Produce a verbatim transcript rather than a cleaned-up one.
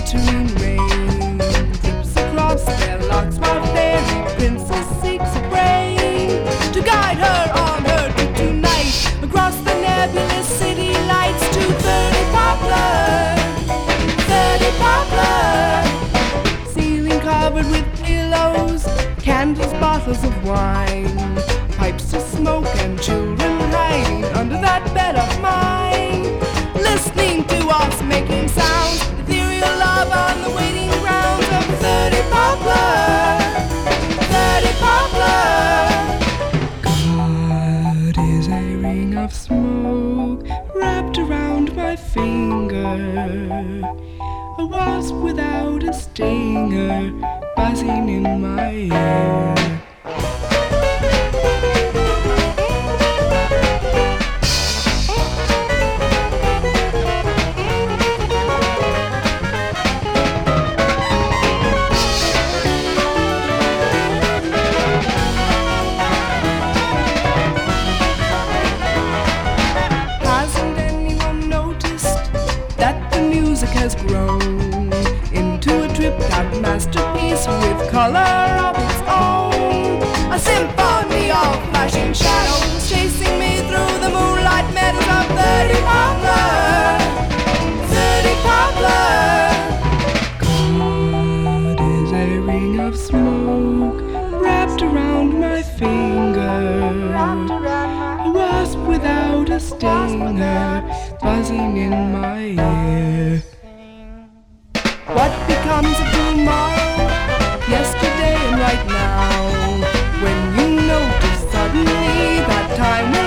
glittering rain drips across their locks while fairy princess seeks a brain to guide her on her trip tonight across the nebulous city lights to thirty Poplar, thirty Poplar. Ceiling covered with pillows, candles, bottles of wine, pipes to smoke and children hiding under that bed of mine, listening to us making sounds, ethereal love on the waiting grounds of thirty Poplar, thirty Poplar. God is a ring of smoke wrapped around my finger, a wasp without a stinger buzzing in my ear. Music has grown into a tripped-out masterpiece with color of its own, a symphony of flashing shadows chasing me through the moonlight meadows of thirty Poplar, thirty Poplar. God is a ring of smoke wrapped around my finger, a wasp without a stinger buzzing in my ear. What becomes of tomorrow, yesterday and right now, when you notice suddenly that time will